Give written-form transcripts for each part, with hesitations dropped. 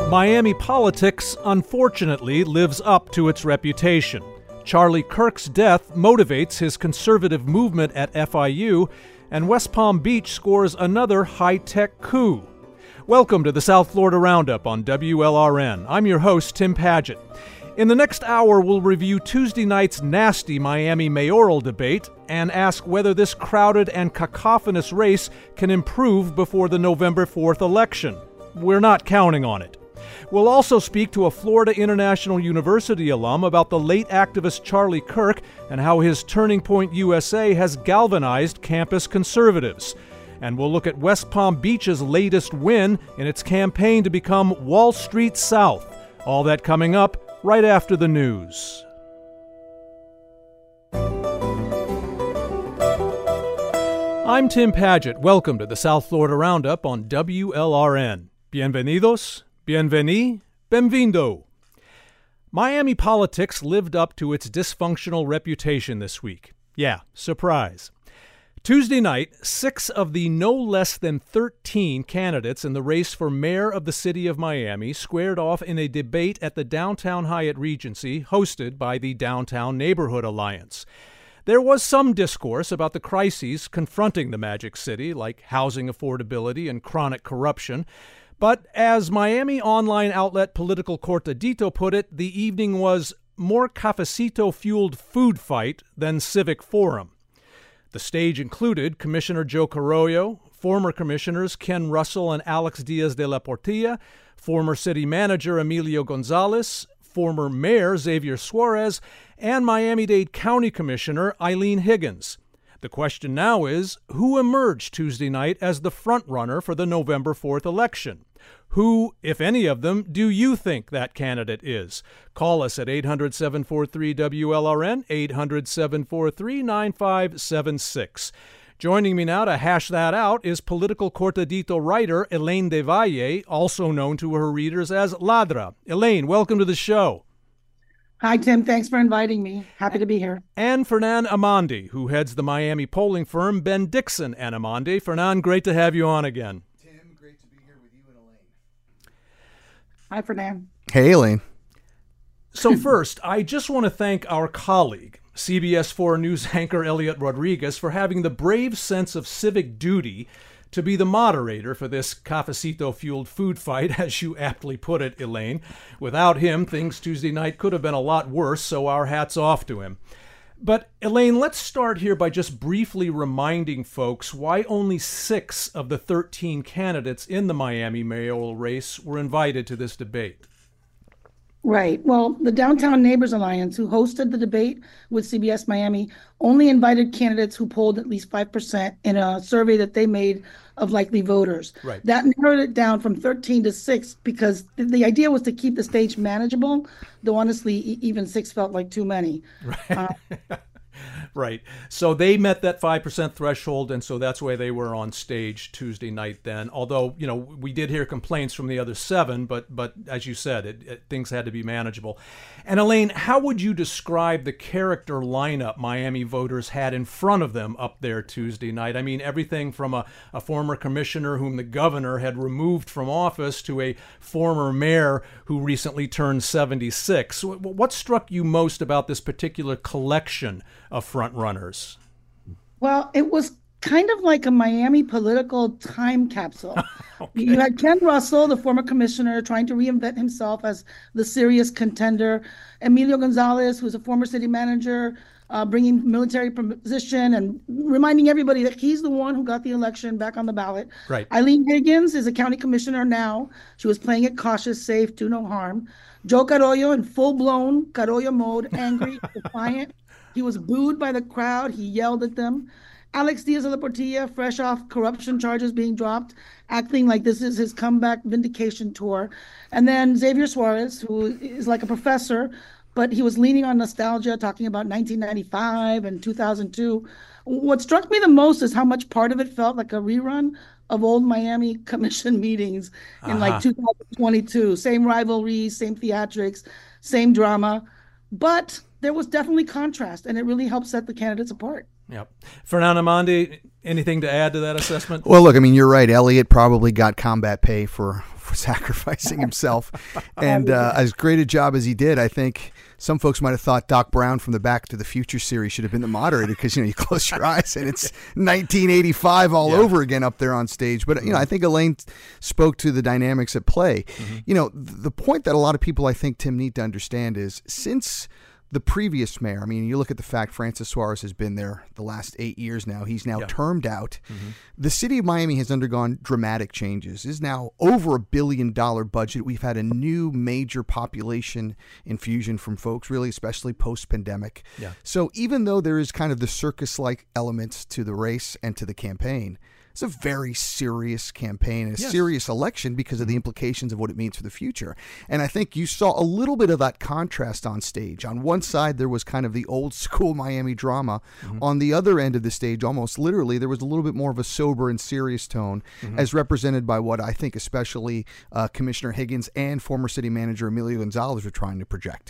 Miami politics, unfortunately, lives up to its reputation. Charlie Kirk's death motivates his conservative movement at FIU, and West Palm Beach scores another high-tech coup. Welcome to the South Florida Roundup on WLRN. I'm your host, Tim Padgett. In the next hour, we'll review Tuesday night's nasty Miami mayoral debate and ask whether this crowded and cacophonous race can improve before the November 4th election. We're not counting on it. We'll also speak to a Florida International University alum about the late activist Charlie Kirk and how his Turning Point USA has galvanized campus conservatives. And we'll look at West Palm Beach's latest win in its campaign to become Wall Street South. All that coming up right after the news. I'm Tim Padgett. Welcome to the South Florida Roundup on WLRN. Bienvenidos, bienveni, benvindo. Miami politics lived up to its dysfunctional reputation this week. Yeah, surprise. Tuesday night, 6 of the no less than 13 candidates in the race for mayor of the city of Miami squared off in a debate at the Downtown Hyatt Regency hosted by the Downtown Neighborhood Alliance. There was some discourse about the crises confronting the Magic City, like housing affordability and chronic corruption. But as Miami online outlet Political Cortadito put it, the evening was more cafecito-fueled food fight than civic forum. The stage included Commissioner Joe Carollo, former commissioners Ken Russell and Alex Diaz de la Portilla, former city manager Emilio Gonzalez, former mayor Xavier Suarez, and Miami-Dade County Commissioner Eileen Higgins. The question now is, who emerged Tuesday night as the front-runner for the November 4th election? Who, if any of them, do you think that candidate is? Call us at 800-743-WLRN, 800-743-9576. Joining me now to hash that out is Political Cortadito writer Elaine De Valle, also known to her readers as Ladra. Elaine, welcome to the show. Hi, Tim. Thanks for inviting me. Happy to be here. And Fernan Amandi, who heads the Miami polling firm Ben Dixon and Amandi. Fernan, great to have you on again. Tim, great to be here with you and Elaine. Hi, Fernan. Hey, Elaine. So first, I just want to thank our colleague, CBS 4 News anchor Elliot Rodriguez, for having the brave sense of civic duty to be the moderator for this cafecito-fueled food fight, as you aptly put it, Elaine. Without him, things Tuesday night could have been a lot worse, so our hat's off to him. But, Elaine, let's start here by just briefly reminding folks why only 6 of the 13 candidates in the Miami mayoral race were invited to this debate. Right. Well, the Downtown Neighbors Alliance, who hosted the debate with CBS Miami, only invited candidates who polled at least 5% in a survey that they made of likely voters. Right. That narrowed it down from 13 to 6 because the idea was to keep the stage manageable, though honestly, even 6 felt like too many. Right. Right. So they met that 5% threshold, and so that's why they were on stage Tuesday night then. Although, you know, we did hear complaints from the other 7, but as you said, things had to be manageable. And Elaine, how would you describe the character lineup Miami voters had in front of them up there Tuesday night? I mean, everything from a former commissioner whom the governor had removed from office to a former mayor who recently turned 76. What struck you most about this particular collection of front runners? Well, it was kind of like a Miami political time capsule. Okay. You had Ken Russell, the former commissioner, trying to reinvent himself as the serious contender. Emilio Gonzalez, who's a former city manager, bringing military position and reminding everybody that he's the one who got the election back on the ballot. Right. Eileen Higgins is a county commissioner now. She was playing it cautious, safe, do no harm. Joe Carollo in full-blown Carollo mode, angry, defiant. He was booed by the crowd. He yelled at them. Alex Diaz de la Portilla, fresh off corruption charges being dropped, acting like this is his comeback vindication tour. And then Xavier Suarez, who is like a professor, but he was leaning on nostalgia, talking about 1995 and 2002. What struck me the most is how much part of it felt like a rerun of old Miami Commission meetings in like 2022. Same rivalries, same theatrics, same drama. But there was definitely contrast, and it really helped set the candidates apart. Yep. Fernando Amandi, anything to add to that assessment? Well, look, I mean, you're right. Elliott probably got combat pay for sacrificing himself. And as great a job as he did, I think some folks might have thought Doc Brown from the Back to the Future series should have been the moderator because, you close your eyes and it's 1985 all over again up there on stage. But, I think Elaine spoke to the dynamics at play. The point that a lot of people, I think, Tim, need to understand is since the previous mayor, I mean, you look at the fact Francis Suarez has been there the last 8 years now. He's now termed out. The city of Miami has undergone dramatic changes. It is now over $1 billion budget. We've had a new major population infusion from folks, really, especially post-pandemic. Yeah. So even though there is kind of the circus-like elements to the race and to the campaign, it's a very serious campaign and a serious election because of the implications of what it means for the future. And I think you saw a little bit of that contrast on stage. On one side, there was kind of the old school Miami drama. On the other end of the stage, almost literally, there was a little bit more of a sober and serious tone as represented by what I think especially Commissioner Higgins and former city manager Emilio Gonzalez were trying to project.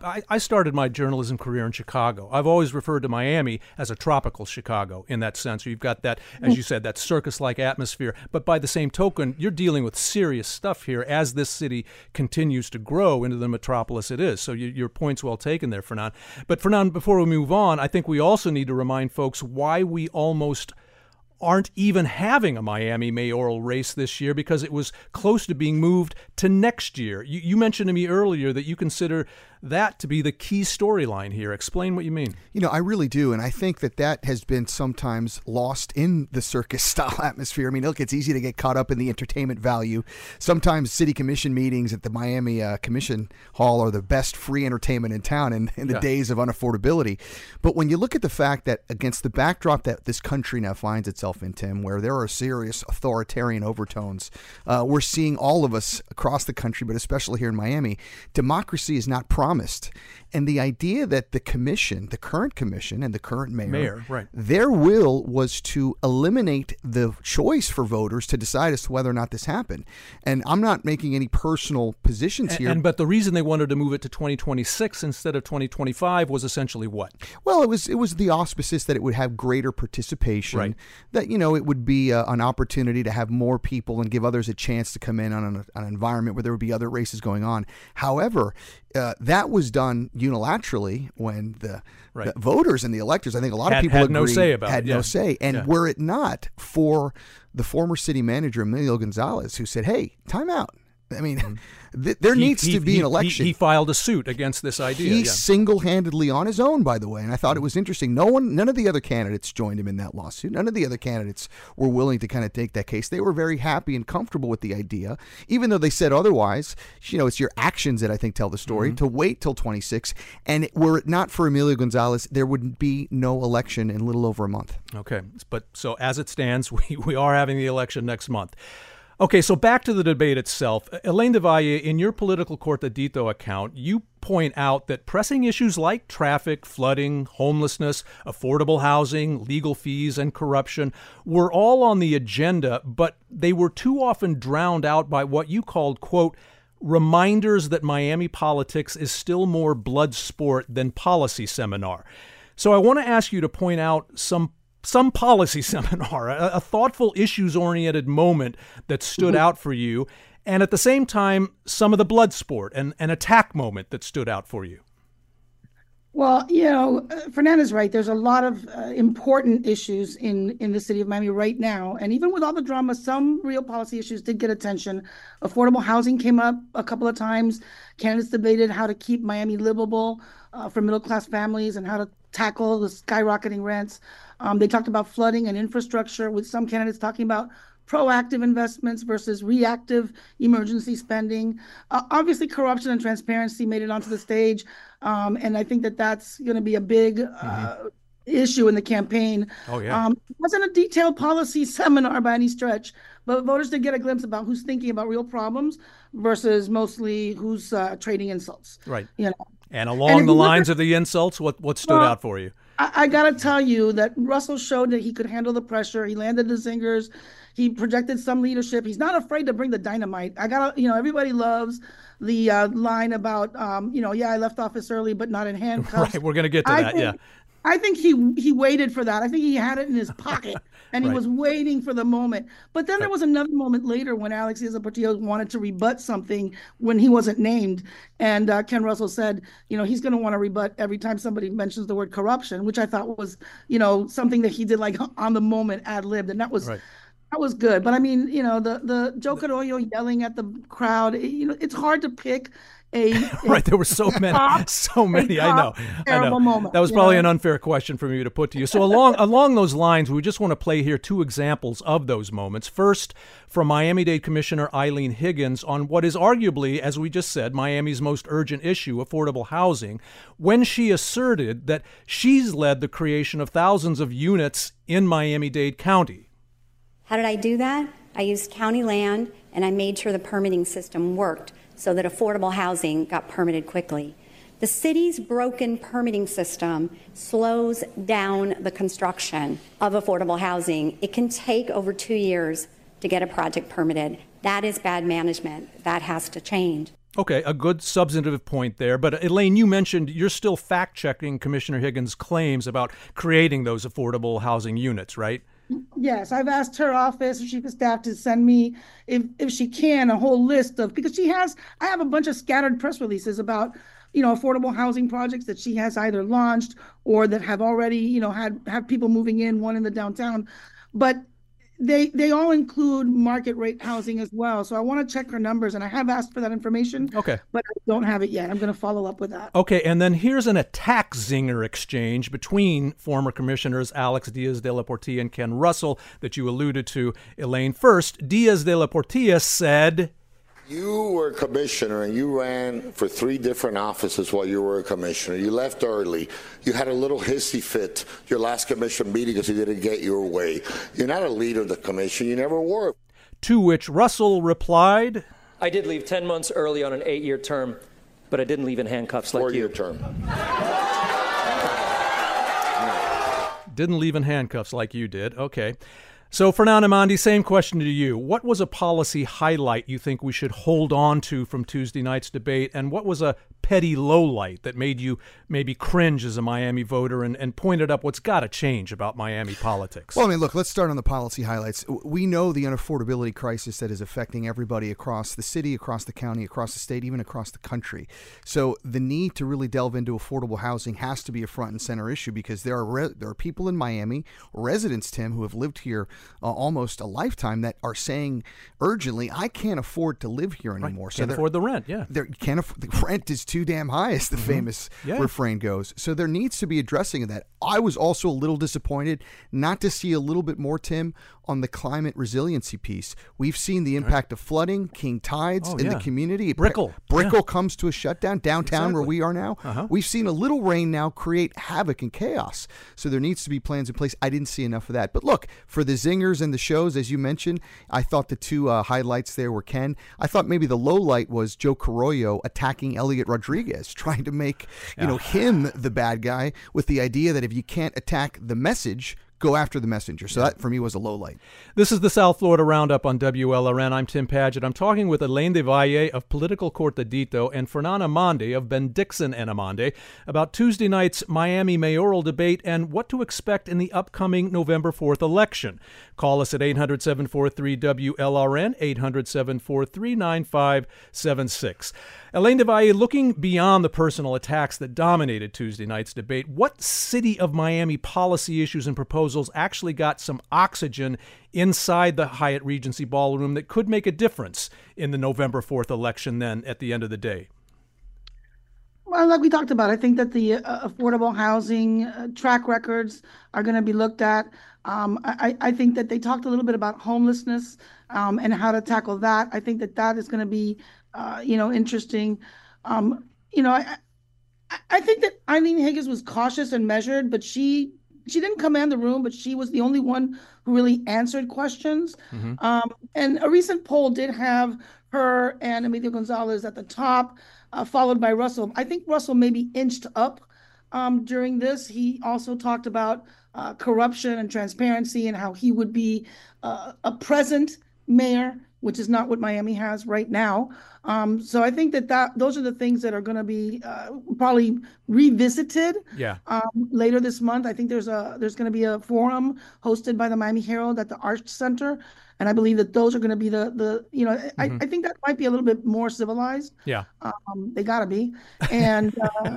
I started my journalism career in Chicago. I've always referred to Miami as a tropical Chicago in that sense. You've got that, as you said, that circus-like atmosphere. But by the same token, you're dealing with serious stuff here as this city continues to grow into the metropolis it is. So your point's well taken there, Fernand. But Fernand, before we move on, I think we also need to remind folks why we almost aren't even having a Miami mayoral race this year because it was close to being moved to next year. You mentioned to me earlier that you consider that to be the key storyline here. Explain what you mean. I really do. And I think that has been sometimes lost in the circus style atmosphere. I mean, look, it's easy to get caught up in the entertainment value. Sometimes city commission meetings at the Miami Commission Hall are the best free entertainment in town in the days of unaffordability. But when you look at the fact that against the backdrop that this country now finds itself in, Tim, where there are serious authoritarian overtones, we're seeing all of us across the country, but especially here in Miami, democracy is not promised. And the idea that the commission, the current commission and the current mayor right. Their will was to eliminate the choice for voters to decide as to whether or not this happened. And I'm not making any personal positions here. But the reason they wanted to move it to 2026 instead of 2025 was essentially what? Well, it was the auspices that it would have greater participation, right. That, it would be an opportunity to have more people and give others a chance to come in on an environment where there would be other races going on. However, that was done unilaterally when the voters and the electors, I think a lot of people had no say about had it. No say. And were it not for the former city manager, Emilio Gonzalez, who said, hey, time out. I mean, there needs to be an election. He filed a suit against this idea. He single-handedly on his own, by the way. And I thought it was interesting. None of the other candidates joined him in that lawsuit. None of the other candidates were willing to kind of take that case. They were very happy and comfortable with the idea, even though they said otherwise. It's your actions that I think tell the story, to wait till 26. And were it not for Emilio Gonzalez, there would be no election in a little over a month. Okay. But so as it stands, we are having the election next month. Okay, so back to the debate itself. Elaine de Valle, in your Political Cortadito account, you point out that pressing issues like traffic, flooding, homelessness, affordable housing, legal fees, and corruption were all on the agenda, but they were too often drowned out by what you called, quote, reminders that Miami politics is still more blood sport than policy seminar. So I want to ask you to point out some policy seminar, a thoughtful, issues-oriented moment that stood out for you, and at the same time, some of the blood sport and an attack moment that stood out for you. Well, Fernanda's right. There's a lot of important issues in the city of Miami right now. And even with all the drama, some real policy issues did get attention. Affordable housing came up a couple of times. Candidates debated how to keep Miami livable for middle-class families and how to tackle the skyrocketing rents. They talked about flooding and infrastructure, with some candidates talking about proactive investments versus reactive emergency spending. Obviously, corruption and transparency made it onto the stage. And I think that's going to be a big issue in the campaign. Oh, yeah. It wasn't a detailed policy seminar by any stretch, but voters did get a glimpse about who's thinking about real problems versus mostly who's trading insults. Right. And along the lines of the insults, what stood out for you? I got to tell you that Russell showed that he could handle the pressure. He landed the zingers. He projected some leadership. He's not afraid to bring the dynamite. Everybody loves the line about, I left office early, but not in handcuffs. Right, we're going to get to that, yeah. I think he waited for that. I think he had it in his pocket and he Right. was waiting for the moment. But then there Right. was another moment later when Alex Diaz Portillo wanted to rebut something when he wasn't named. And Ken Russell said, he's going to want to rebut every time somebody mentions the word corruption, which I thought was, something that he did like on the moment ad libbed. And Right. that was good. But I mean, the Joe Carollo yelling at the crowd, it's hard to pick a Right, there were so many, top, so a many. I know, top terrible moment. That was probably an unfair question for me to put to you. So along those lines, we just want to play here two examples of those moments. First, from Miami-Dade Commissioner Eileen Higgins on what is arguably, as we just said, Miami's most urgent issue, affordable housing, when she asserted that she's led the creation of thousands of units in Miami-Dade County. How did I do that? I used county land, and I made sure the permitting system worked so that affordable housing got permitted quickly. The city's broken permitting system slows down the construction of affordable housing. It can take over 2 years to get a project permitted. That is bad management. That has to change. Okay, a good substantive point there. But Elaine, you mentioned you're still fact-checking Commissioner Higgins' claims about creating those affordable housing units, right? Yes, I've asked her office, chief of staff, to send me, if she can, a whole list of, because I have a bunch of scattered press releases about, affordable housing projects that she has either launched or that have already, have people moving in, one in the downtown. But they all include market rate housing as well. So I want to check her numbers, and I have asked for that information. Okay. But I don't have it yet. I'm going to follow up with that. Okay, and then here's an attack zinger exchange between former commissioners Alex Diaz de la Portilla and Ken Russell that you alluded to, Elaine. First, Diaz de la Portilla said, "You were a commissioner and you ran for 3 different offices while you were a commissioner. You left early. You had a little hissy fit your last commission meeting because you didn't get your way. You're not a leader of the commission. You never were." To which Russell replied, "I did leave 10 months early on an 8-year term, but I didn't leave in handcuffs like you." 4-year term. Didn't leave in handcuffs like you did. Okay. So, Fernanda Mondy, same question to you. What was a policy highlight you think we should hold on to from Tuesday night's debate, and what was a petty lowlight that made you maybe cringe as a Miami voter and pointed up what's got to change about Miami politics? Well, I mean, look, let's start on the policy highlights. We know the unaffordability crisis that is affecting everybody across the city, across the county, across the state, even across the country. So the need to really delve into affordable housing has to be a front and center issue, because there are people in Miami, residents, Tim, who have lived here almost a lifetime, that are saying urgently, I can't afford to live here anymore. Right. Can't afford the rent, yeah. The rent is too damn high, as the famous refrain goes. So there needs to be addressing of that. I was also a little disappointed not to see a little bit more, Tim, on the climate resiliency piece. We've seen the impact of flooding, king tides in the community. Brickell comes to a shutdown downtown where we are now. We've seen a little rain now create havoc and chaos. So there needs to be plans in place. I didn't see enough of that. But look, for the zingers and the shows, as you mentioned, I thought the two highlights there were Ken. I thought maybe the low light was Joe Carollo attacking Elliot Rodriguez, trying to make him the bad guy, with the idea that if you can't attack the message, go after the messenger. So that, for me, was a low light. This is the South Florida Roundup on WLRN. I'm Tim Padgett. I'm talking with Elaine de Valle of Political Cortadito and Fernanda Mondy of Ben Dixon and Amande about Tuesday night's Miami mayoral debate and what to expect in the upcoming November 4th election. Call us at 800-743-WLRN, 800-743-9576. Elaine de Valle, looking beyond the personal attacks that dominated Tuesday night's debate, what City of Miami policy issues and proposals actually got some oxygen inside the Hyatt Regency Ballroom that could make a difference in the November 4th election then at the end of the day? Well, like we talked about, I think that the affordable housing track records are going to be looked at. I think that they talked a little bit about homelessness and how to tackle that. I think that is going to be, interesting. I think that Eileen Higgins was cautious and measured, but she didn't command the room, but she was the only one who really answered questions. And a recent poll did have her and Emilio Gonzalez at the top, followed by Russell. I think Russell maybe inched up during this. He also talked about corruption and transparency and how he would be a present mayor which is not what Miami has right now. So I think that those are the things that are going to be probably revisited later this month. I think there's going to be a forum hosted by the Miami Herald at the Arch Center, and I believe that those are going to be I think that might be a little bit more civilized. Yeah, they got to be, and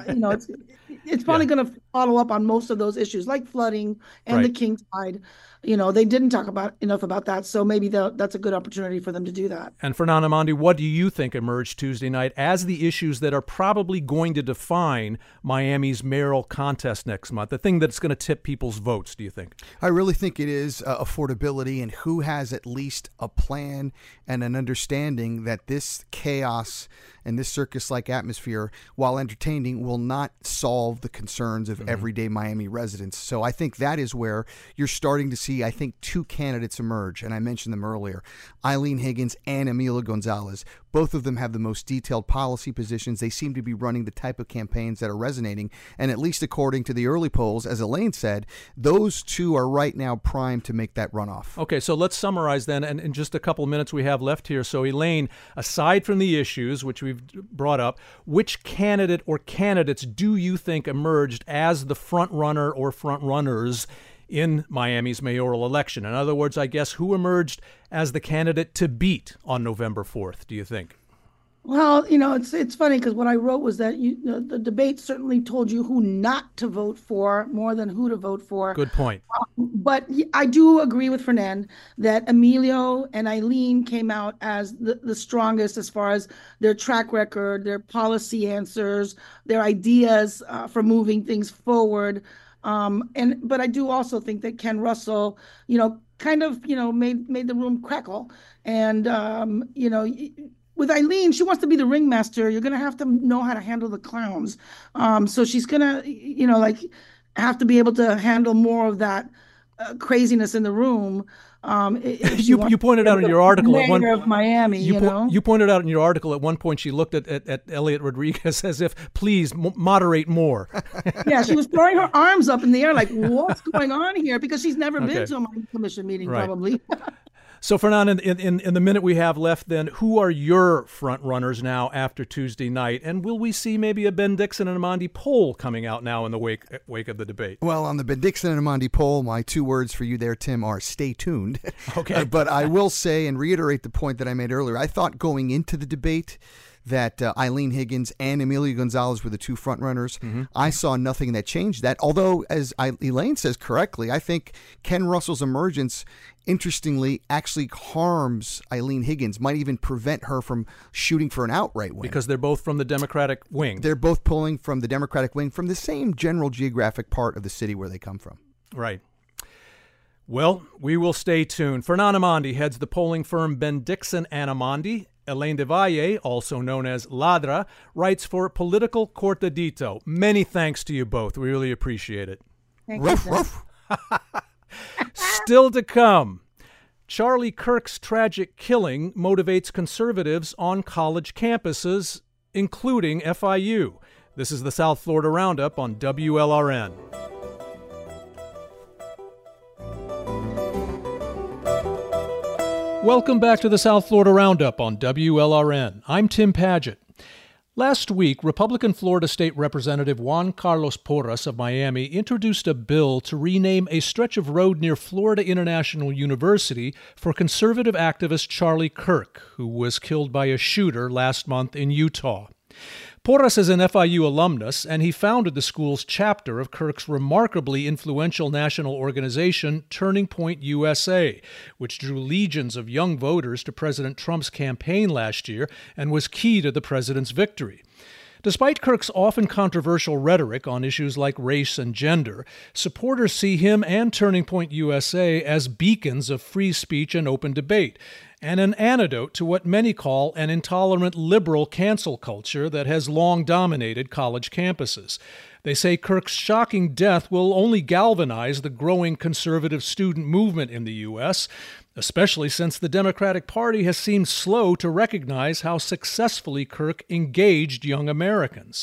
it's probably going to follow up on most of those issues like flooding and the king tide. They didn't talk enough about that, so maybe that's a good opportunity for them to do that. And Fernand Amandi, what do you think emerged Tuesday night as the issues that are probably going to define Miami's mayoral contest next month, the thing that's going to tip people's votes, do you think? I really think it is affordability and who has at least a plan and an understanding that this chaos and this circus-like atmosphere, while entertaining, will not solve the concerns of everyday Miami residents. So I think that is where you're starting to see, I think, two candidates emerge, and I mentioned them earlier, Eileen Higgins and Emilio Gonzalez. Both of them have the most detailed policy positions. They seem to be running the type of campaigns that are resonating, and at least according to the early polls, as Elaine said, those two are right now primed to make that runoff. Okay, so let's summarize then, and in just a couple of minutes we have left here. So Elaine, aside from the issues, which we've brought up, which candidate or candidates do you think emerged as the front runner or front runners in Miami's mayoral election? In other words, I guess, who emerged as the candidate to beat on November 4th, do you think? Well, it's funny because what I wrote was that the debate certainly told you who not to vote for more than who to vote for. Good point. But I do agree with Fernand that Emilio and Eileen came out as the strongest as far as their track record, their policy answers, their ideas for moving things forward. But I do also think that Ken Russell, kind of, made the room crackle. And, with Eileen, she wants to be the ringmaster. You're going to have to know how to handle the clowns. So she's going to, have to be able to handle more of that craziness in the room. You pointed out in your article at one of Miami, you pointed out in your article at one point she looked at Elliot Rodriguez as if, please moderate more. Yeah, she was throwing her arms up in the air like, what's going on here? Because she's never been to a Miami Commission meeting, probably. So, Fernand, in the minute we have left, then, who are your front runners now after Tuesday night? And will we see maybe a Ben Dixon and Amandi poll coming out now in the wake of the debate? Well, on the Ben Dixon and Amandi poll, my two words for you there, Tim, are stay tuned. Okay. But I will say and reiterate the point that I made earlier. I thought going into the debate that Eileen Higgins and Emilio Gonzalez were the two frontrunners. I saw nothing that changed that. Although, as Elaine says correctly, I think Ken Russell's emergence, interestingly, actually harms Eileen Higgins, might even prevent her from shooting for an outright win. Because they're both from the Democratic wing. They're both pulling from the Democratic wing from the same general geographic part of the city where they come from. Right. Well, we will stay tuned. Fernand Amandi heads the polling firm Ben Dixon and Amandi. Elaine de Valle, also known as Ladra, writes for Political Cortadito. Many thanks to you both. We really appreciate it. Thank you. Still to come, Charlie Kirk's tragic killing motivates conservatives on college campuses, including FIU. This is the South Florida Roundup on WLRN. Welcome back to the South Florida Roundup on WLRN. I'm Tim Padgett. Last week, Republican Florida State Representative Juan Carlos Porras of Miami introduced a bill to rename a stretch of road near Florida International University for conservative activist Charlie Kirk, who was killed by a shooter last month in Utah. Porras is an FIU alumnus, and he founded the school's chapter of Kirk's remarkably influential national organization, Turning Point USA, which drew legions of young voters to President Trump's campaign last year and was key to the president's victory. Despite Kirk's often controversial rhetoric on issues like race and gender, supporters see him and Turning Point USA as beacons of free speech and open debate, and an antidote to what many call an intolerant liberal cancel culture that has long dominated college campuses. They say Kirk's shocking death will only galvanize the growing conservative student movement in the U.S., especially since the Democratic Party has seemed slow to recognize how successfully Kirk engaged young Americans.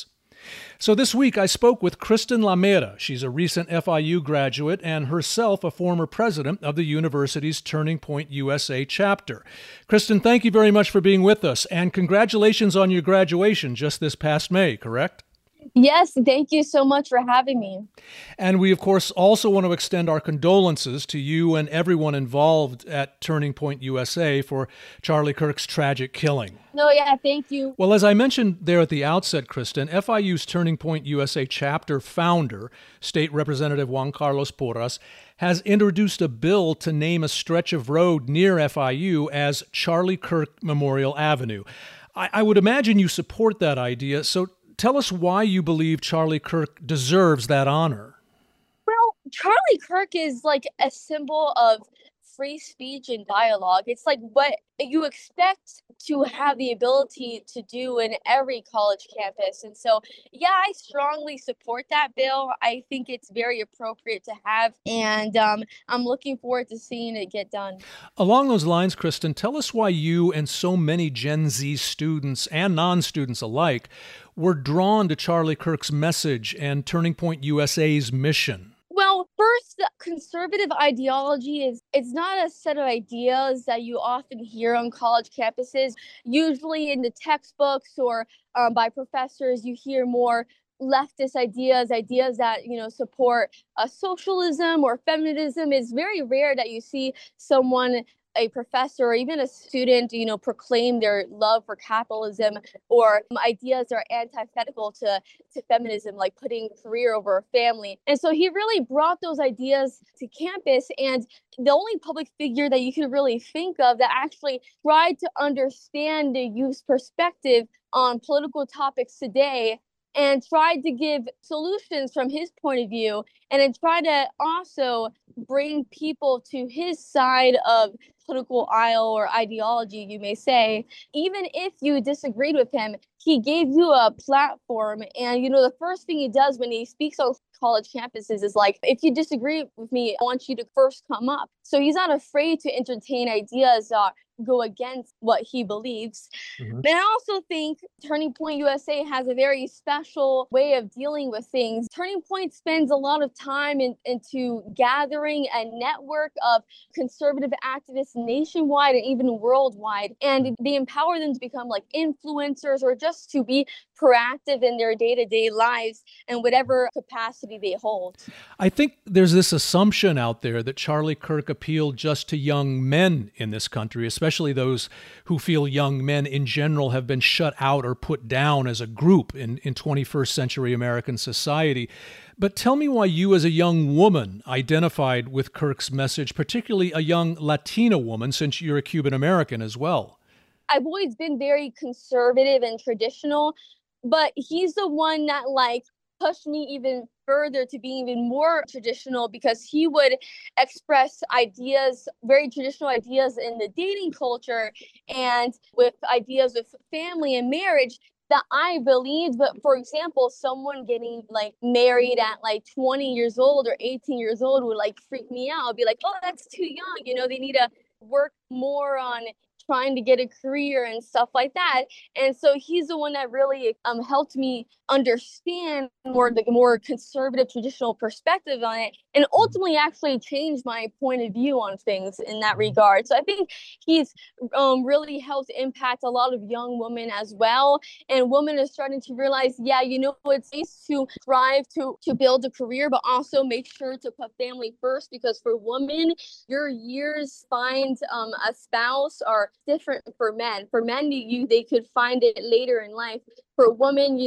So this week I spoke with Kristen Lamera. She's a recent FIU graduate and herself a former president of the university's Turning Point USA chapter. Kristen, thank you very much for being with us, and congratulations on your graduation just this past May, correct? Yes, thank you so much for having me. And we, of course, also want to extend our condolences to you and everyone involved at Turning Point USA for Charlie Kirk's tragic killing. No, yeah, thank you. Well, as I mentioned there at the outset, Kristen, FIU's Turning Point USA chapter founder, State Representative Juan Carlos Porras, has introduced a bill to name a stretch of road near FIU as Charlie Kirk Memorial Avenue. I would imagine you support that idea, so tell us why you believe Charlie Kirk deserves that honor. Well, Charlie Kirk is like a symbol of free speech and dialogue. It's like what you expect to have the ability to do in every college campus. And so, yeah, I strongly support that bill. I think it's very appropriate to have, and I'm looking forward to seeing it get done. Along those lines, Kristen, tell us why you and so many Gen Z students and non-students alike were drawn to Charlie Kirk's message and Turning Point USA's mission. Well, first, the conservative ideology it's not a set of ideas that you often hear on college campuses. Usually in the textbooks or by professors, you hear more leftist ideas that, support socialism or feminism. It's very rare that you see someone, a professor or even a student, proclaim their love for capitalism or ideas that are antithetical to feminism, like putting career over family. And so he really brought those ideas to campus. And the only public figure that you could really think of that actually tried to understand the youth's perspective on political topics today and tried to give solutions from his point of view, and then try to also bring people to his side of political aisle or ideology, you may say. Even if you disagreed with him, he gave you a platform. And, the first thing he does when he speaks on college campuses is like, if you disagree with me, I want you to first come up. So he's not afraid to entertain ideas that go against what he believes. Mm-hmm. But I also think Turning Point USA has a very special way of dealing with things. Turning Point spends a lot of time into gathering a network of conservative activists nationwide and even worldwide. And they empower them to become like influencers or just to be proactive in their day-to-day lives in whatever capacity they hold. I think there's this assumption out there that Charlie Kirk appealed just to young men in this country, especially those who feel young men in general have been shut out or put down as a group in 21st century American society. But tell me why you as a young woman identified with Kirk's message, particularly a young Latina woman, since you're a Cuban American as well. I've always been very conservative and traditional, but he's the one that pushed me even further to being even more traditional, because he would express ideas, very traditional ideas in the dating culture and with ideas of family and marriage that I believed. But for example, someone getting married at 20 years old or 18 years old would freak me out. I'd be like, oh, that's too young. They need to work more on trying to get a career and stuff like that. And so he's the one that really helped me understand the more conservative, traditional perspective on it, and ultimately actually changed my point of view on things in that regard. So I think he's really helped impact a lot of young women as well. And women are starting to realize, it's nice to strive to build a career, but also make sure to put family first, because for women, your years find a spouse are different for men. For men, they could find it later in life. For women,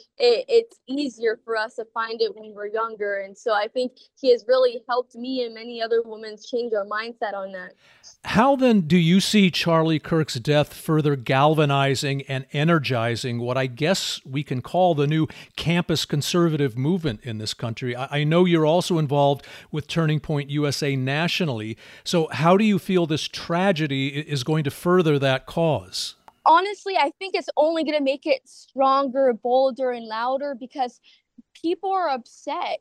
it's easier for us to find it when we're younger. And so I think he has really helped me and many other women change our mindset on that. How then do you see Charlie Kirk's death further galvanizing and energizing what I guess we can call the new campus conservative movement in this country? I know you're also involved with Turning Point USA nationally. So how do you feel this tragedy is going to further that cause? Honestly, I think it's only going to make it stronger, bolder, and louder, because people are upset.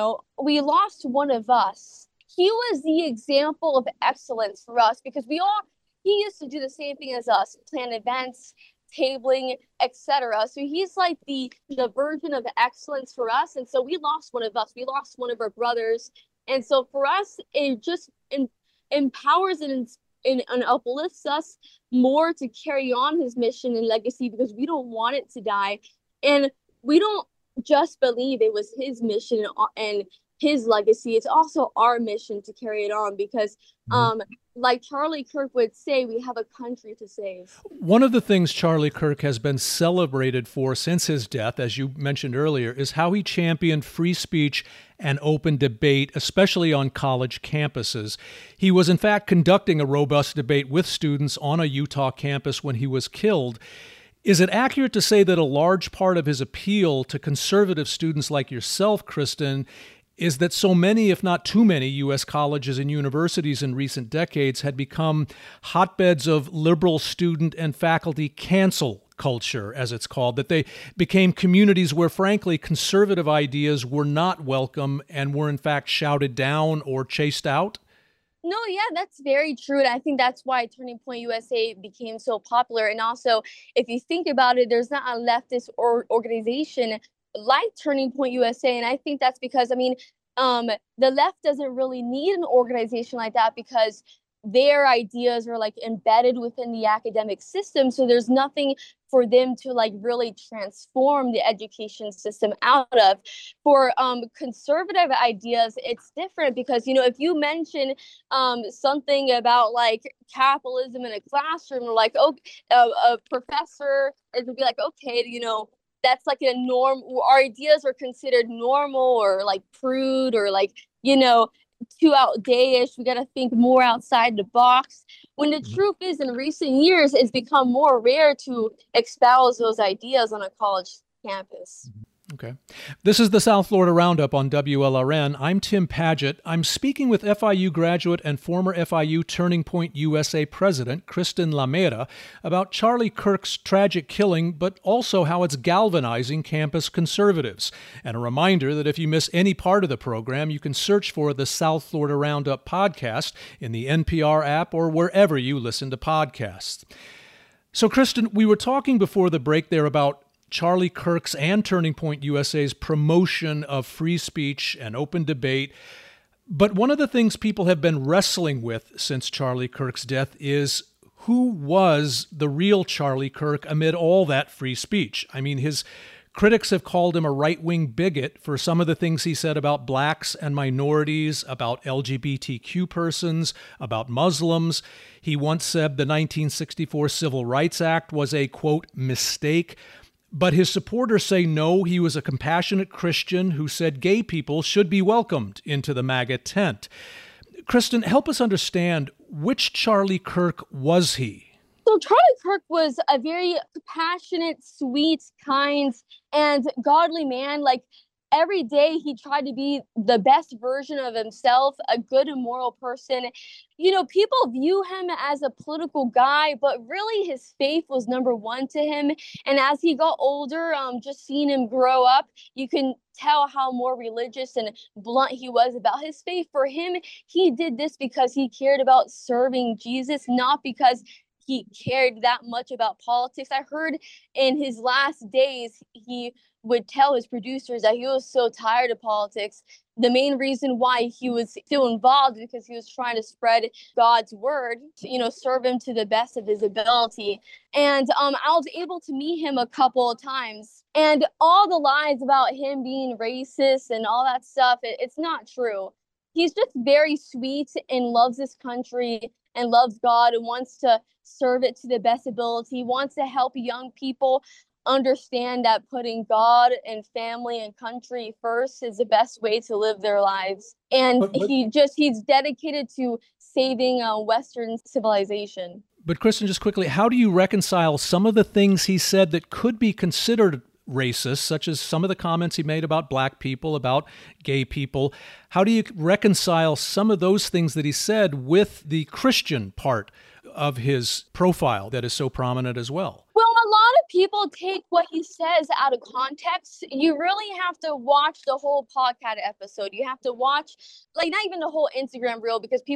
We lost one of us. He was the example of excellence for us, because he used to do the same thing as us, plan events, tabling, etc. So he's like the version of excellence for us. And so we lost one of us. We lost one of our brothers. And so for us, it just empowers and uplifts us more to carry on his mission and legacy, because we don't want it to die. And we don't just believe it was his mission and his legacy. It's also our mission to carry it on, because like Charlie Kirk would say, we have a country to save. One of the things Charlie Kirk has been celebrated for since his death, as you mentioned earlier, is how he championed free speech and open debate, especially on college campuses. He was, in fact, conducting a robust debate with students on a Utah campus when he was killed. Is it accurate to say that a large part of his appeal to conservative students like yourself, Kristen, is that so many, if not too many, U.S. colleges and universities in recent decades had become hotbeds of liberal student and faculty cancel culture, as it's called, that they became communities where, frankly, conservative ideas were not welcome and were, in fact, shouted down or chased out? No, yeah, that's very true. And I think that's why Turning Point USA became so popular. And also, if you think about it, there's not a leftist organization like Turning Point USA. And I think that's because, the left doesn't really need an organization like that, because their ideas are like embedded within the academic system. So there's nothing for them to like really transform the education system out of. For conservative ideas, it's different, because, if you mention something about like capitalism in a classroom, or like, a professor, it would be like, okay, that's like a norm. Our ideas are considered normal or like prude or like, too outdated. We got to think more outside the box. When the truth is, in recent years, it's become more rare to espouse those ideas on a college campus. Okay. This is the South Florida Roundup on WLRN. I'm Tim Padgett. I'm speaking with FIU graduate and former FIU Turning Point USA president, Kristen Lamera, about Charlie Kirk's tragic killing, but also how it's galvanizing campus conservatives. And a reminder that if you miss any part of the program, you can search for the South Florida Roundup podcast in the NPR app or wherever you listen to podcasts. So, Kristen, we were talking before the break there about Charlie Kirk's and Turning Point USA's promotion of free speech and open debate. But one of the things people have been wrestling with since Charlie Kirk's death is who was the real Charlie Kirk amid all that free speech? His critics have called him a right-wing bigot for some of the things he said about blacks and minorities, about LGBTQ persons, about Muslims. He once said the 1964 Civil Rights Act was a, quote, mistake. But his supporters say no, he was a compassionate Christian who said gay people should be welcomed into the MAGA tent. Kristen, help us understand, which Charlie Kirk was he? So Charlie Kirk was a very passionate, sweet, kind, and godly man. Like, every day he tried to be the best version of himself, a good and moral person. People view him as a political guy, but really his faith was number one to him. And as he got older, just seeing him grow up, you can tell how more religious and blunt he was about his faith. For him, he did this because he cared about serving Jesus, not because he cared that much about politics. I heard in his last days, he would tell his producers that he was so tired of politics. The main reason why he was still involved is because he was trying to spread God's word, serve him to the best of his ability. And I was able to meet him a couple of times. And all the lies about him being racist and all that stuff, it's not true. He's just very sweet and loves this country and loves God and wants to serve it to the best ability. He wants to help young people understand that putting God and family and country first is the best way to live their lives. And he's dedicated to saving Western civilization. But Kristen, just quickly, how do you reconcile some of the things he said that could be considered racist, such as some of the comments he made about black people, about gay people? How do you reconcile some of those things that he said with the Christian part of his profile that is so prominent as well? Well, a lot of people take what he says out of context. You really have to watch the whole podcast episode. You have to watch, not even the whole Instagram reel, because people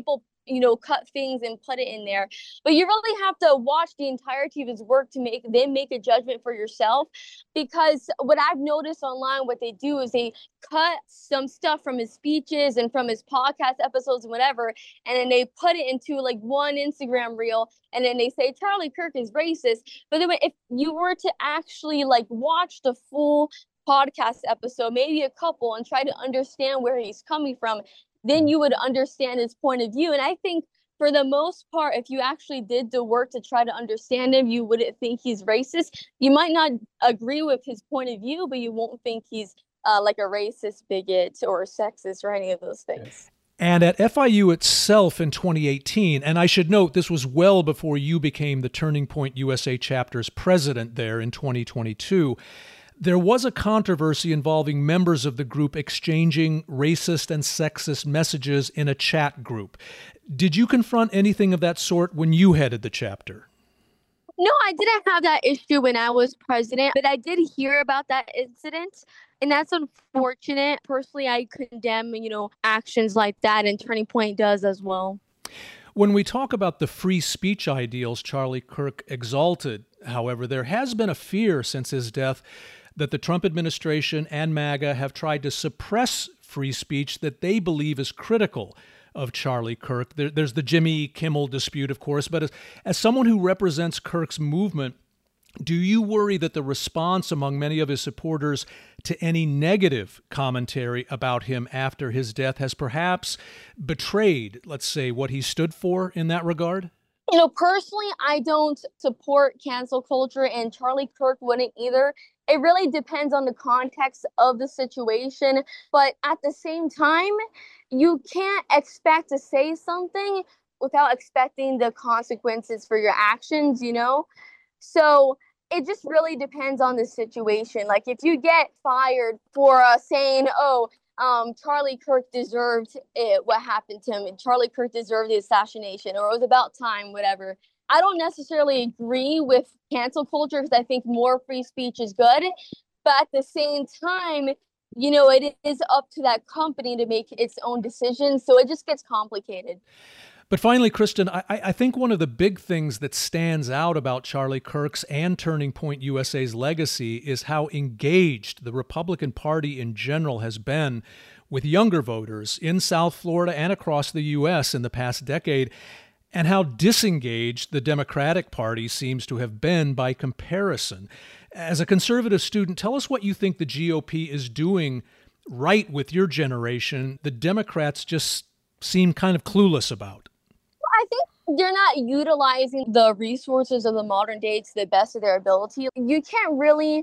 cut things and put it in there. But you really have to watch the entirety of his work to make a judgment for yourself. Because what I've noticed online, what they do is they cut some stuff from his speeches and from his podcast episodes and whatever, and then they put it into like one Instagram reel, and then they say Charlie Kirk is racist. But then if you were to actually like watch the full podcast episode, maybe a couple, and try to understand where he's coming from, then you would understand his point of view. And I think for the most part, if you actually did the work to try to understand him, you wouldn't think he's racist. You might not agree with his point of view, but you won't think he's like a racist, bigot, or sexist, or any of those things. And at FIU itself in 2018, and I should note this was well before you became the Turning Point USA chapter's president there in 2022, there was a controversy involving members of the group exchanging racist and sexist messages in a chat group. Did you confront anything of that sort when you headed the chapter? No, I didn't have that issue when I was president, but I did hear about that incident, and that's unfortunate. Personally, I condemn, actions like that, and Turning Point does as well. When we talk about the free speech ideals Charlie Kirk exalted, however, there has been a fear since his death that the Trump administration and MAGA have tried to suppress free speech that they believe is critical of Charlie Kirk. There's the Jimmy Kimmel dispute, of course, but as someone who represents Kirk's movement, do you worry that the response among many of his supporters to any negative commentary about him after his death has perhaps betrayed, let's say, what he stood for in that regard? Personally, I don't support cancel culture, and Charlie Kirk wouldn't either. It really depends on the context of the situation. But at the same time, you can't expect to say something without expecting the consequences for your actions, So it just really depends on the situation. Like if you get fired for saying, Charlie Kirk deserved it, what happened to him, and Charlie Kirk deserved the assassination, or it was about time, whatever. I don't necessarily agree with cancel culture because I think more free speech is good. But at the same time, it is up to that company to make its own decisions. So it just gets complicated. But finally, Kristen, I think one of the big things that stands out about Charlie Kirk's and Turning Point USA's legacy is how engaged the Republican Party in general has been with younger voters in South Florida and across the U.S. in the past decade, and how disengaged the Democratic Party seems to have been by comparison. As a conservative student, tell us what you think the GOP is doing right with your generation the Democrats just seem kind of clueless about. I think they're not utilizing the resources of the modern day to the best of their ability. You can't really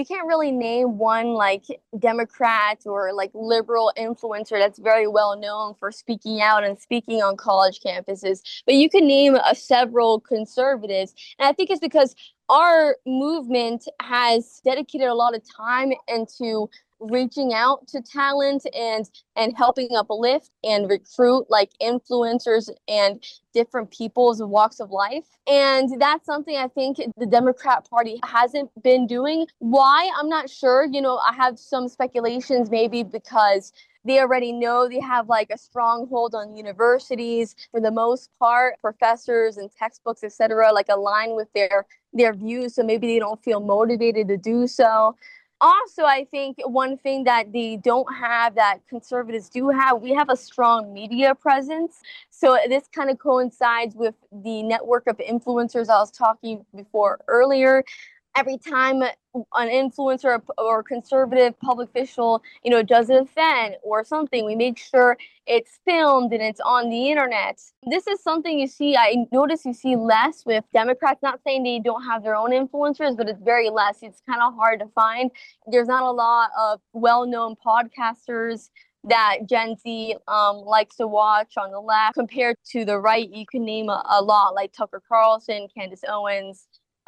name one like Democrat or like liberal influencer that's very well known for speaking out and speaking on college campuses. But you can name several conservatives. And I think it's because our movement has dedicated a lot of time into reaching out to talent and helping uplift and recruit like influencers and different people's walks of life. And that's something I think the Democrat Party hasn't been doing. Why? I'm not sure. I have some speculations, maybe because they already know they have like a stronghold on universities. For the most part, professors and textbooks, etc., like align with their views. So maybe they don't feel motivated to do so. Also, I think one thing that they don't have that conservatives do have, we have a strong media presence. So this kind of coincides with the network of influencers I was talking before earlier. Every time an influencer or conservative public official, does an event or something, we make sure it's filmed and it's on the internet. This is something I notice you see less with Democrats. Not saying they don't have their own influencers, but it's very less. It's kind of hard to find. There's not a lot of well-known podcasters that Gen Z likes to watch on the left. Compared to the right, you can name a lot like Tucker Carlson, Candace Owens,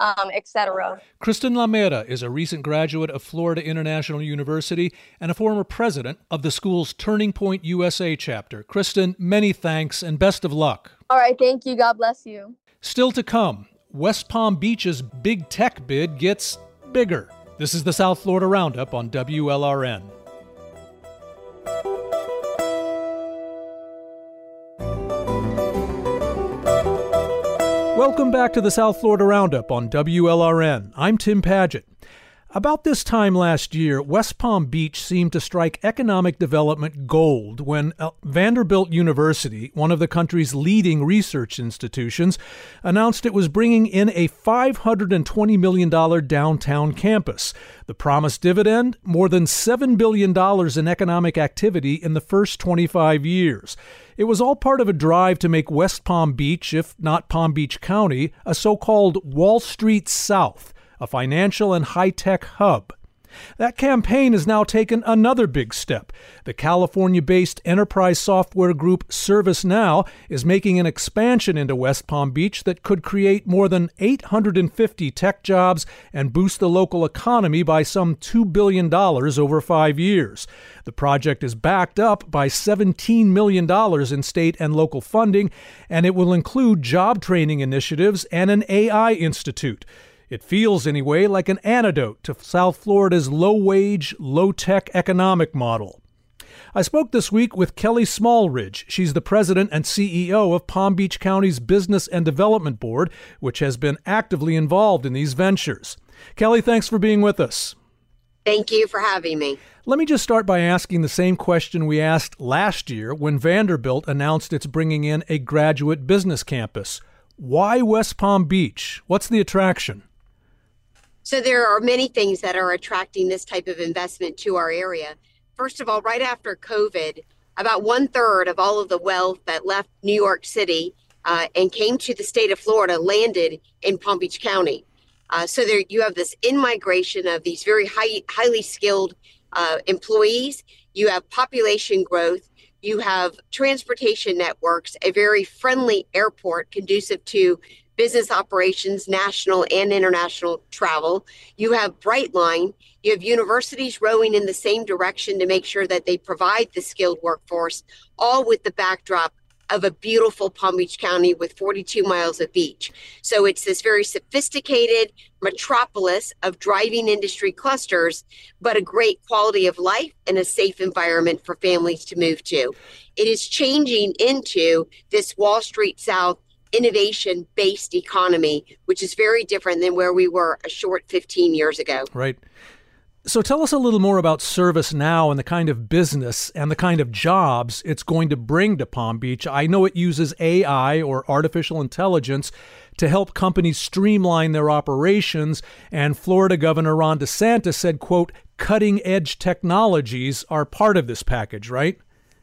etc. Kristen Lamera is a recent graduate of Florida International University and a former president of the school's Turning Point USA chapter. Kristen, many thanks and best of luck. All right, thank you. God bless you. Still to come, West Palm Beach's big tech bid gets bigger. This is the South Florida Roundup on WLRN. Welcome back to the South Florida Roundup on WLRN. I'm Tim Padgett. About this time last year, West Palm Beach seemed to strike economic development gold when Vanderbilt University, one of the country's leading research institutions, announced it was bringing in a $520 million downtown campus. The promised dividend, more than $7 billion in economic activity in the first 25 years. It was all part of a drive to make West Palm Beach, if not Palm Beach County, a so-called Wall Street South, a financial and high-tech hub. That campaign has now taken another big step. The California-based enterprise software group ServiceNow is making an expansion into West Palm Beach that could create more than 850 tech jobs and boost the local economy by some $2 billion over 5 years. The project is backed up by $17 million in state and local funding, and it will include job training initiatives and an AI institute. It feels, anyway, like an antidote to South Florida's low-wage, low-tech economic model. I spoke this week with Kelly Smallridge. She's the president and CEO of Palm Beach County's Business and Development Board, which has been actively involved in these ventures. Kelly, thanks for being with us. Thank you for having me. Let me just start by asking the same question we asked last year when Vanderbilt announced it's bringing in a graduate business campus. Why West Palm Beach? What's the attraction? So there are many things that are attracting this type of investment to our area. First of all, right after COVID, about 1/3 of all of the wealth that left New York City and came to the state of Florida landed in Palm Beach County. So there you have this in-migration of these very highly skilled employees. You have population growth. You have transportation networks, a very friendly airport conducive to business operations, national and international travel. You have Brightline. You have universities rowing in the same direction to make sure that they provide the skilled workforce, all with the backdrop of a beautiful Palm Beach County with 42 miles of beach. So it's this very sophisticated metropolis of driving industry clusters, but a great quality of life and a safe environment for families to move to. It is changing into this Wall Street South innovation-based economy, which is very different than where we were a short 15 years ago. Right. So tell us a little more about ServiceNow and the kind of business and the kind of jobs it's going to bring to Palm Beach. I know it uses AI, or artificial intelligence, to help companies streamline their operations, and Florida Governor Ron DeSantis said, quote, cutting-edge technologies are part of this package, right?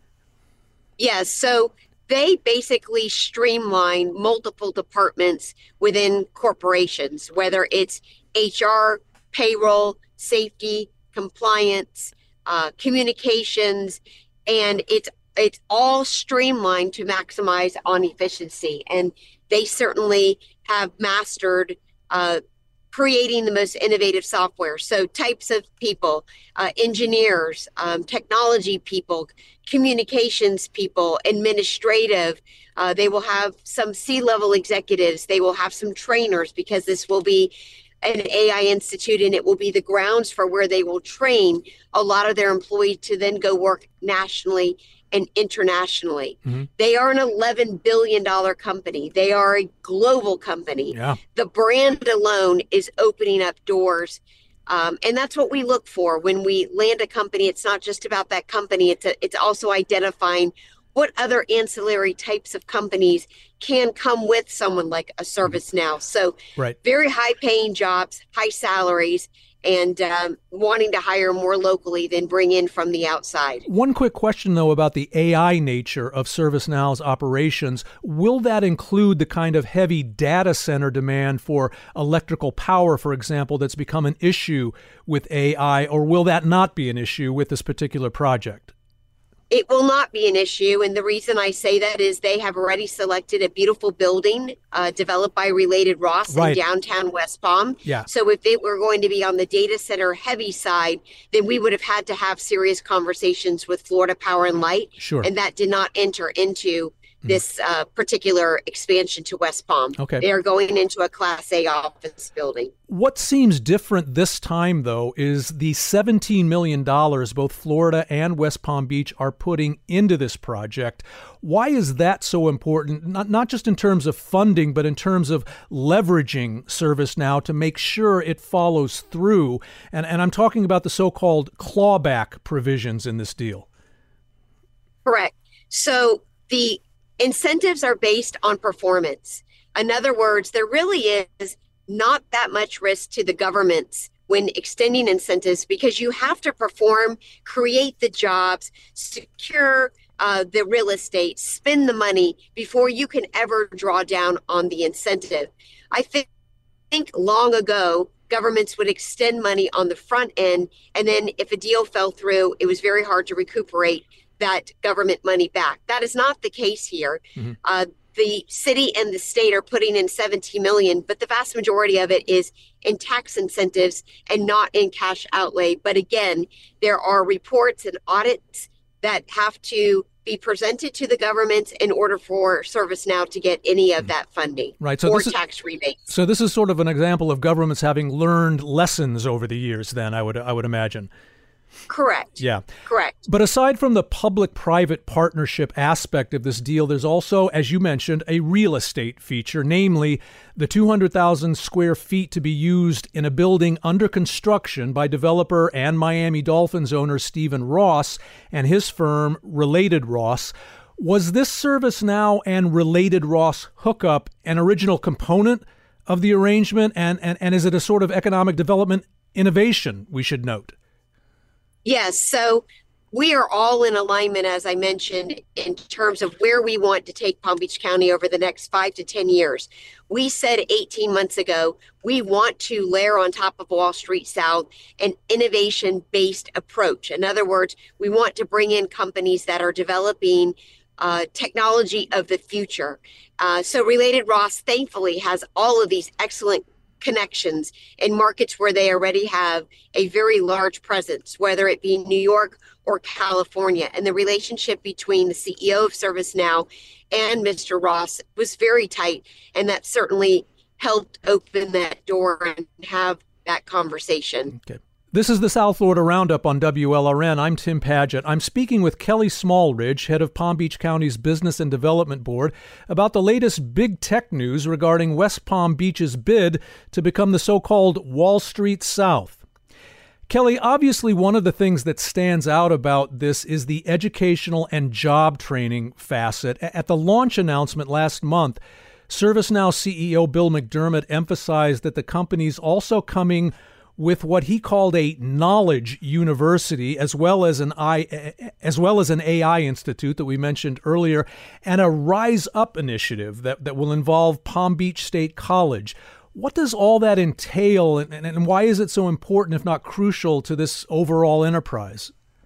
Yes, so they basically streamline multiple departments within corporations, whether it's HR, payroll, safety, compliance, communications, and it's all streamlined to maximize on efficiency. And they certainly have mastered creating the most innovative software. So types of people, engineers, technology people, communications people, administrative. They will have some C-level executives. They will have some trainers, because this will be an AI institute, and it will be the grounds for where they will train a lot of their employees to then go work nationally and internationally. Mm-hmm. They are an $11 billion company. They are a global company. Yeah. The brand alone is opening up doors. And that's what we look for when we land a company. It's not just about that company. It's also identifying what other ancillary types of companies can come with someone like a ServiceNow. So very high paying jobs, high salaries, and wanting to hire more locally than bring in from the outside. One quick question, though, about the AI nature of ServiceNow's operations. Will that include the kind of heavy data center demand for electrical power, for example, that's become an issue with AI, or will that not be an issue with this particular project? It will not be an issue. And the reason I say that is they have already selected a beautiful building developed by Related Ross in downtown West Palm. Yeah. So if it were going to be on the data center heavy side, then we would have had to have serious conversations with Florida Power and Light. Sure. And that did not enter into this particular expansion to West Palm. Okay. They are going into a Class A office building. What seems different this time, though, is the $17 million both Florida and West Palm Beach are putting into this project. Why is that so important, not just in terms of funding, but in terms of leveraging ServiceNow to make sure it follows through? And I'm talking about the so-called clawback provisions in this deal. Correct. So the incentives are based on performance. In other words, there really is not that much risk to the governments when extending incentives because you have to perform, create the jobs, secure the real estate, spend the money before you can ever draw down on the incentive. I think long ago, governments would extend money on the front end, and then if a deal fell through, it was very hard to recuperate that government money back. That is not the case here. Mm-hmm. The city and the state are putting in $17 million, but the vast majority of it is in tax incentives and not in cash outlay. But again, there are reports and audits that have to be presented to the government in order for ServiceNow to get any of that funding, right? So or tax rebates. So this is sort of an example of governments having learned lessons over the years. Then I would imagine. Correct. Yeah. Correct. But aside from the public-private partnership aspect of this deal, there's also, as you mentioned, a real estate feature, namely the 200,000 square feet to be used in a building under construction by developer and Miami Dolphins owner Stephen Ross and his firm, Related Ross. Was this ServiceNow and Related Ross hookup an original component of the arrangement? And is it a sort of economic development innovation, we should note? Yes. So we are all in alignment, as I mentioned, in terms of where we want to take Palm Beach County over the next 5 to 10 years. We said 18 months ago, we want to layer on top of Wall Street South an innovation-based approach. In other words, we want to bring in companies that are developing technology of the future. So Related Ross, thankfully, has all of these excellent connections in markets where they already have a very large presence, whether it be New York or California. And the relationship between the CEO of ServiceNow and Mr. Ross was very tight. And that certainly helped open that door and have that conversation. Okay. This is the South Florida Roundup on WLRN. I'm Tim Padgett. I'm speaking with Kelly Smallridge, head of Palm Beach County's Business and Development Board, about the latest big tech news regarding West Palm Beach's bid to become the so-called Wall Street South. Kelly, obviously one of the things that stands out about this is the educational and job training facet. At the launch announcement last month, ServiceNow CEO Bill McDermott emphasized that the company's also coming with what he called a knowledge university, as well as an AI institute that we mentioned earlier, and a Rise Up initiative that will involve Palm Beach State College. What does all that entail, and why is it so important, if not crucial, to this overall enterprise?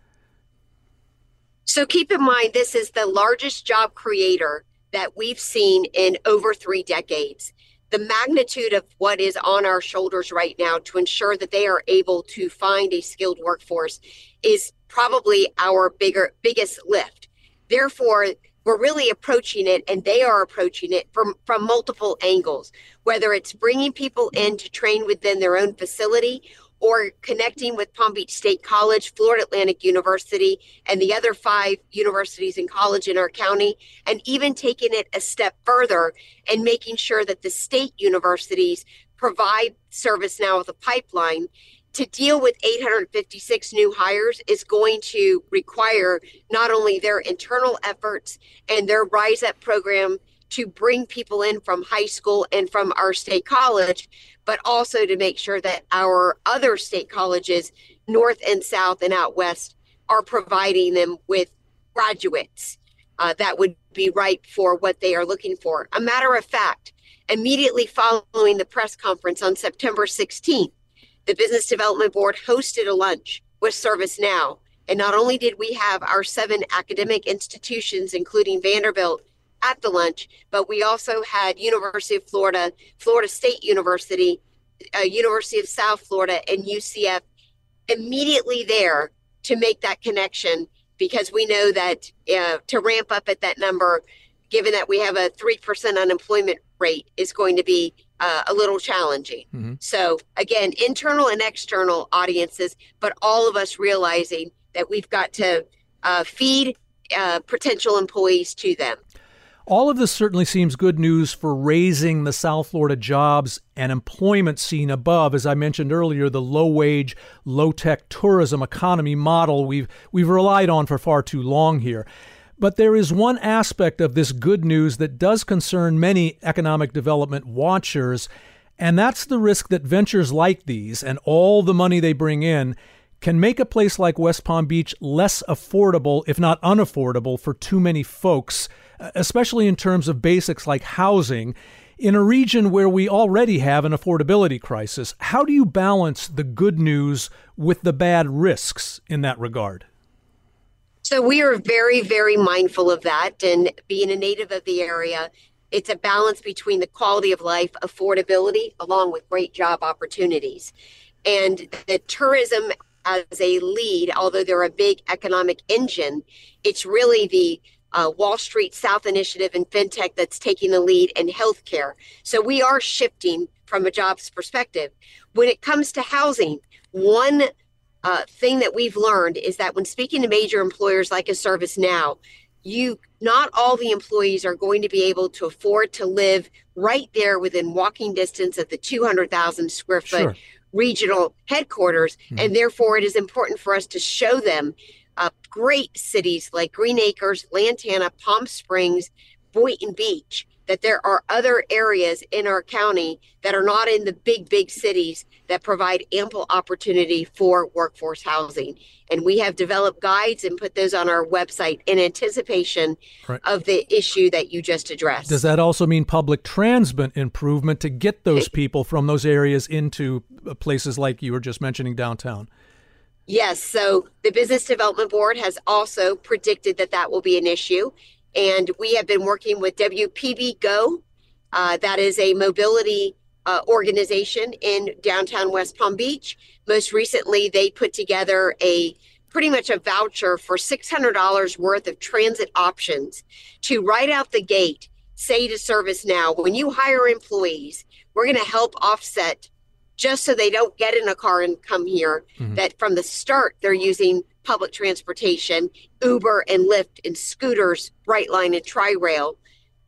So keep in mind, this is the largest job creator that we've seen in over 3 decades. The magnitude of what is on our shoulders right now to ensure that they are able to find a skilled workforce is probably our biggest lift. Therefore, we're really approaching it, and they are approaching it from multiple angles, whether it's bringing people in to train within their own facility or connecting with Palm Beach State College, Florida Atlantic University, and the other 5 universities and college in our county, and even taking it a step further and making sure that the state universities provide ServiceNow with a pipeline. To deal with 856 new hires is going to require not only their internal efforts and their Rise Up program to bring people in from high school and from our state college, but also to make sure that our other state colleges, north and south and out west, are providing them with graduates that would be ripe for what they are looking for. A matter of fact, immediately following the press conference on September 16th, the Business Development Board hosted a lunch with ServiceNow. And not only did we have our 7 academic institutions, including Vanderbilt, at the lunch, but we also had University of Florida, Florida State University, University of South Florida, and UCF immediately there to make that connection, because we know that to ramp up at that number, given that we have a 3% unemployment rate, is going to be a little challenging. Mm-hmm. So again, internal and external audiences, but all of us realizing that we've got to feed potential employees to them. All of this certainly seems good news for raising the South Florida jobs and employment scene above, as I mentioned earlier, the low-wage, low-tech tourism economy model we've relied on for far too long here. But there is one aspect of this good news that does concern many economic development watchers, and that's the risk that ventures like these and all the money they bring in can make a place like West Palm Beach less affordable, if not unaffordable, for too many folks, especially in terms of basics like housing, in a region where we already have an affordability crisis. How do you balance the good news with the bad risks in that regard? So we are very, very mindful of that. And being a native of the area, it's a balance between the quality of life, affordability, along with great job opportunities. And the tourism as a lead, although they're a big economic engine, it's really the Wall Street South Initiative and FinTech that's taking the lead in healthcare. So we are shifting from a jobs perspective. When it comes to housing, one thing that we've learned is that when speaking to major employers like a ServiceNow, not all the employees are going to be able to afford to live right there within walking distance of the 200,000 square foot Sure. regional headquarters. And therefore, it is important for us to show them great cities like Green Acres, Lantana, Palm Springs, Boynton Beach, that there are other areas in our county that are not in the big cities that provide ample opportunity for workforce housing. And we have developed guides and put those on our website in anticipation of the issue that you just addressed. Does that also mean public transit improvement to get those people from those areas into places like you were just mentioning downtown? Yes. So the Business Development Board has also predicted that will be an issue. And we have been working with WPB Go. That is a mobility organization in downtown West Palm Beach. Most recently, they put together pretty much a voucher for $600 worth of transit options to right out the gate say to ServiceNow, when you hire employees, we're going to help offset, just so they don't get in a car and come here, that from the start they're using public transportation, Uber and Lyft and scooters, Brightline and Tri-Rail.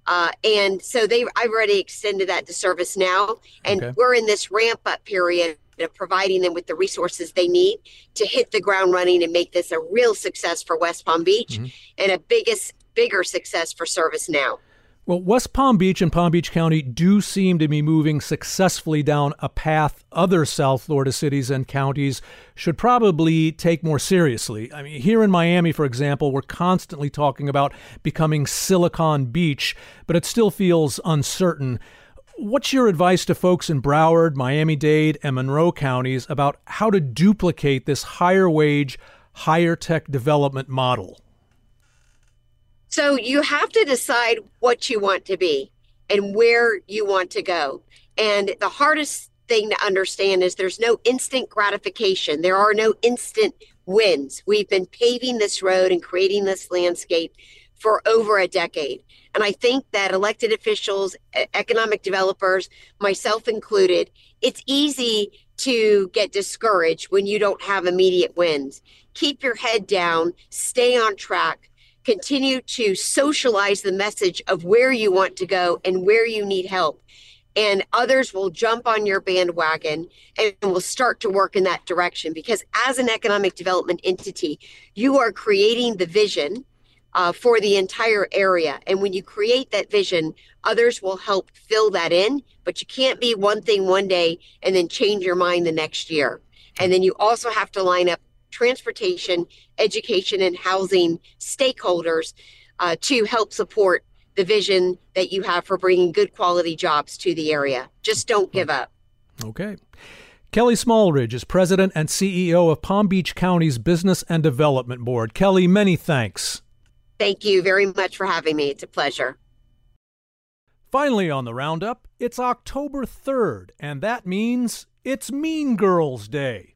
And so I've already extended that to ServiceNow. And we're in this ramp up period of providing them with the resources they need to hit the ground running and make this a real success for West Palm Beach and a bigger success for ServiceNow. Well, West Palm Beach and Palm Beach County do seem to be moving successfully down a path other South Florida cities and counties should probably take more seriously. I mean, here in Miami, for example, we're constantly talking about becoming Silicon Beach, but it still feels uncertain. What's your advice to folks in Broward, Miami-Dade, and Monroe counties about how to duplicate this higher wage, higher tech development model? So you have to decide what you want to be and where you want to go. And the hardest thing to understand is there's no instant gratification. There are no instant wins. We've been paving this road and creating this landscape for over a decade. And I think that elected officials, economic developers, myself included, it's easy to get discouraged when you don't have immediate wins. Keep your head down, stay on track. Continue to socialize the message of where you want to go and where you need help. And others will jump on your bandwagon and will start to work in that direction. Because as an economic development entity, you are creating the vision for the entire area. And when you create that vision, others will help fill that in. But you can't be one thing one day and then change your mind the next year. And then you also have to line up transportation, education, and housing stakeholders to help support the vision that you have for bringing good quality jobs to the area. Just don't give up. Okay. Kelly Smallridge is president and CEO of Palm Beach County's Business and Development Board. Kelly, many thanks. Thank you very much for having me. It's a pleasure. Finally on the roundup, it's October 3rd, and that means it's Mean Girls Day.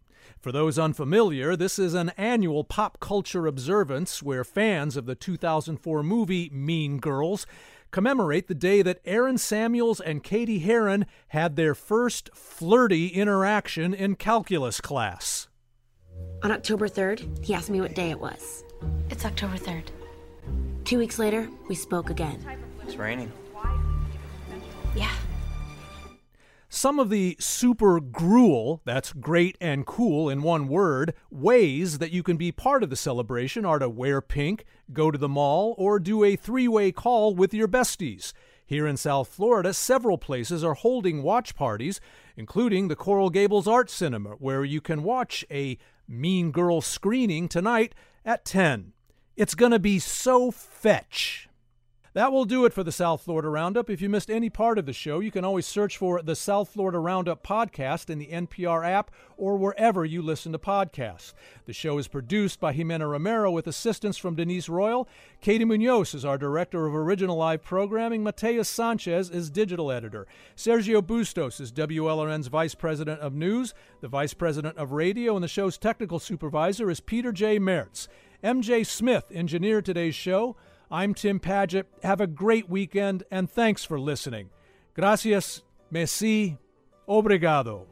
For those unfamiliar, this is an annual pop culture observance where fans of the 2004 movie Mean Girls commemorate the day that Aaron Samuels and Katie Heron had their first flirty interaction in calculus class. On October 3rd, he asked me what day it was. It's October 3rd. 2 weeks later, we spoke again. It's raining. Yeah. Some of the super gruel, that's great and cool in one word, ways that you can be part of the celebration are to wear pink, go to the mall, or do a three-way call with your besties. Here in South Florida, several places are holding watch parties, including the Coral Gables Art Cinema, where you can watch a Mean Girls screening tonight at 10. It's gonna be so fetch. That will do it for the South Florida Roundup. If you missed any part of the show, you can always search for the South Florida Roundup podcast in the NPR app or wherever you listen to podcasts. The show is produced by Jimena Romero with assistance from Denise Royal. Katie Munoz is our director of original live programming. Mateus Sanchez is digital editor. Sergio Bustos is WLRN's vice president of news. The vice president of radio and the show's technical supervisor is Peter J. Mertz. MJ Smith engineered today's show. I'm Tim Padgett. Have a great weekend, and thanks for listening. Gracias, merci, obrigado.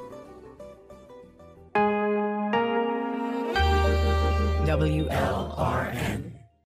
WLR